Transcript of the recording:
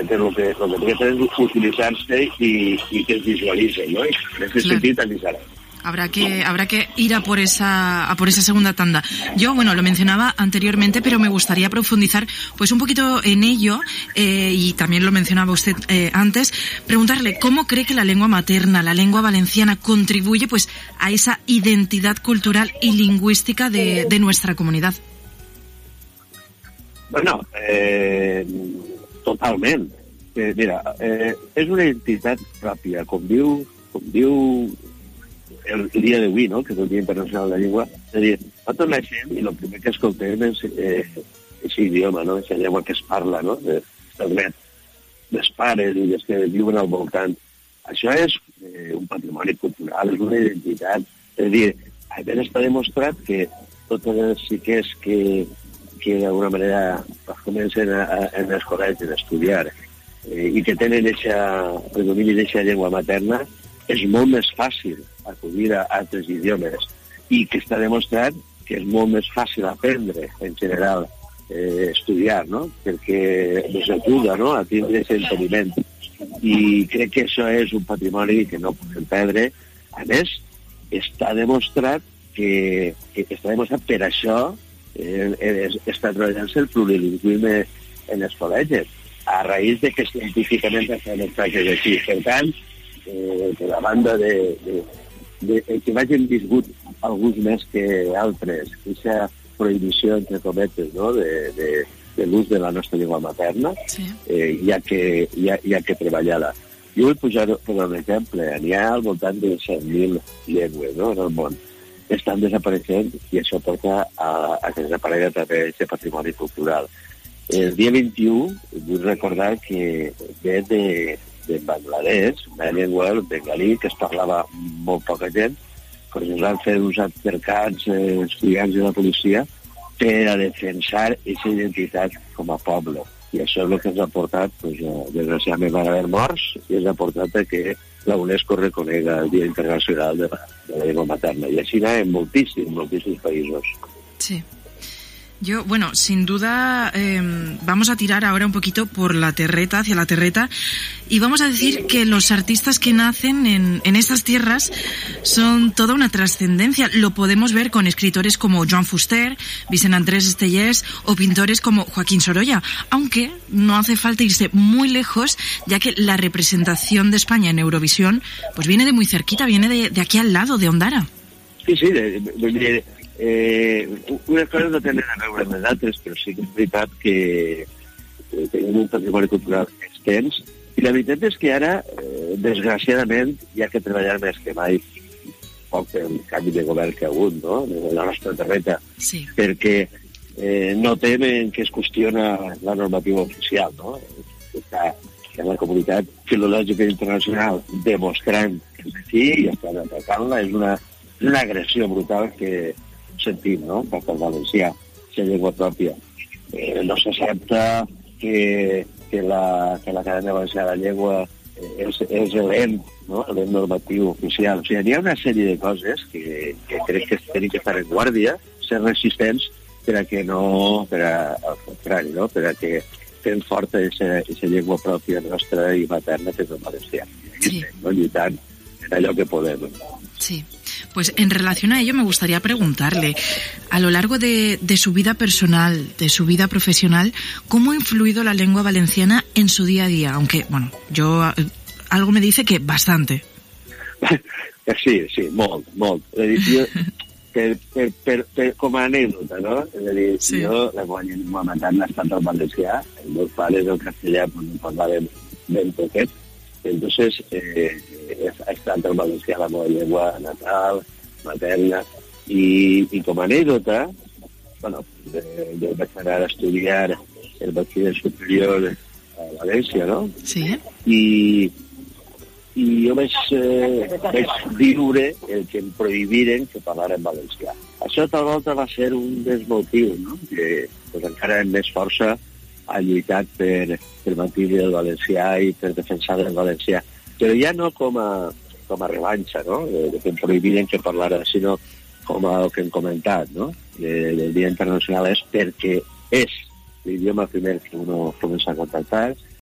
que lo que té que fer és utilitzar-se i que es visualitze, ¿no? En ese sentido avisará. Habrá que ir a por esa segunda tanda. Yo, lo mencionaba anteriormente, pero me gustaría profundizar pues un poquito en ello, y también lo mencionaba usted antes, preguntarle cómo cree que la lengua materna, la lengua valenciana, contribuye pues a esa identidad cultural y lingüística de nuestra comunidad. Bueno, totalment. Mira, és una entitat pròpia, com diu el dia d'avui, no?, que és el Dia Internacional de la Llengua. És a dir, nosaltres naixem i el primer que escoltem és aquest idioma, no?, aquesta llengua que es parla, no?, dels pares i dels que viuen al voltant. Això és un patrimoni cultural, és una identitat. És a dir, a més està demostrat que totes les xiques que d'alguna manera comencen en els col·legis a estudiar i que tenen el domini d'aquesta llengua materna, és molt més fàcil acudir a altres idiomes i que està demostrat que és molt més fàcil aprendre en general, estudiar, no?, perquè ens ajuda, no?, a tindre aquest enteniment. I crec que això és un patrimoni que no podem perdre. A més, està demostrat per això està treballant-se el plurilingüisme en els col·legis, a raïs de que científicament està demostrat que és així. Per tant, per la banda que vagin viscut alguns més que altres, aquesta prohibició, entre cometes, no?, de l'ús de la nostra llengua materna, sí. Hi ha que treballar-la. Jo vull posar per un exemple. N'hi ha al voltant de 100.000 llengües, no?, en el món. Estan desapareixent i això porta a que desaparegui també aquest patrimoni cultural. El dia 21 vull recordar que ve de Bangladesh, una llengua, el bengalí, que es parlava molt poca gent, però ens van fer uns altercats estudiants de la policia per a defensar aquesta identitat com a poble. I això és el que ens ha portat, desgraciadament van haver morts, i ens ha portat a que la UNESCO reconega el Dia Internacional de la Llengua Materna. I així en moltíssims països. Sí. Yo, sin duda, vamos a tirar ahora un poquito por hacia la terreta, y vamos a decir que los artistas que nacen en estas tierras son toda una trascendencia. Lo podemos ver con escritores como Joan Fuster, Vicent Andrés Estellés o pintores como Joaquín Sorolla, aunque no hace falta irse muy lejos, ya que la representación de España en Eurovisión pues viene de muy cerquita, viene de aquí al lado, de Ondara. Sí, unes coses no tenen a veure amb les altres, però sí que és veritat que tenim un patrimoni cultural extens, i la veritat és que ara, desgraciadament, hi ha que treballar més que mai, poc el canvi de govern que ha hagut, no?, de la nostra terreta, sí. Perquè notem que es qüestiona la normativa oficial, no?, està en la comunitat filològica internacional demostrant que és així i estan atacant-la. És una agressió brutal que sentim, no?, per el valencià, la llengua pròpia. No s'accepta que l'Acadèmia Valenciana de la Llengua és l'ent, no?, l'ent normatiu oficial. O sigui, hi ha una sèrie de coses que crec que tenim que estar en guàrdia, ser resistents al contrari, no?, per a que fem forta aquesta llengua pròpia nostra i materna, que és el valencià. Sí. No lluitant en allò que podem. Sí. Pues en relación a ello me gustaría preguntarle, a lo largo de su vida personal, de su vida profesional, ¿cómo ha influido la lengua valenciana en su día a día? Aunque, algo me dice que bastante. Sí, molt. Com a anècdota, no? És a dir, sí. Jo, la meva llengua materna ha estat el valencià, els meus pares el castellà parlaven ben poquet, entonces ha estat el valencià la meva llengua natal, materna, i com a anècdota, jo vaig anar a estudiar el batxiller superior a València, no? Sí. I jo vaig viure el que em prohibiren que parlara en valencià. Això tal volta va ser un dels motius, no?, que encara amb més força ha lluitat per mantenir el valencià i per defensar el valencià. Però ja no com a revanxa, no?, de que em prohibiren que parlara, sinó com el que hem comentat, no?, del Dia Internacional, és perquè és l'idioma primer que uno comença a contactar,